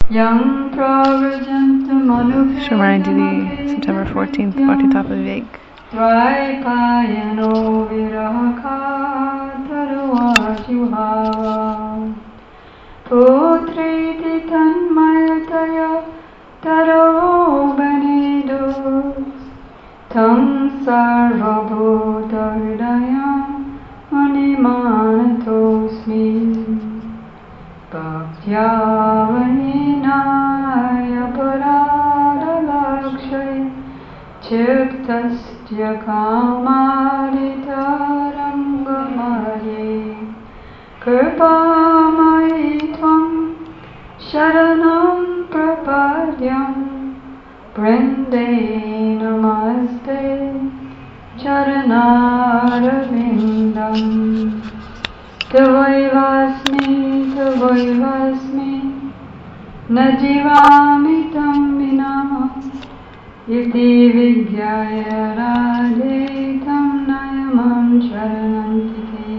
Yang Pravajantam Shravanidhi, September 14th, Bhaktitapa Vivek. Dvaipayano Virahaka Taruvajuhava Putriti Tanmayataya Taro Banidu Tam Sarvabhuta Hridayam Manimanatosmi Bhaktyavaninaya Paradalakshay Chiktasya Kamaritarangamare Kripamayi Tvam Sharanam Prapadyam Brinde Namaste Charanarvindam Tavaivasmi Najivami tam vina Iti vidyaya radhe tam nayamam charanantite.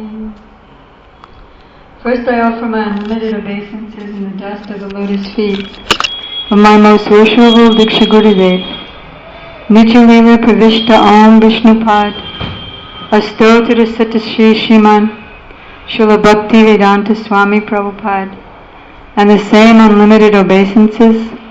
First I offer my unlimited obeisances in the dust of the lotus feet of my most worshipful Diksha Gurudev, Nityalila Pravishta Om Vishnupad, Astotra Satasri Shriman Srila Bhakti Vedanta Swami Prabhupada, and the same unlimited obeisances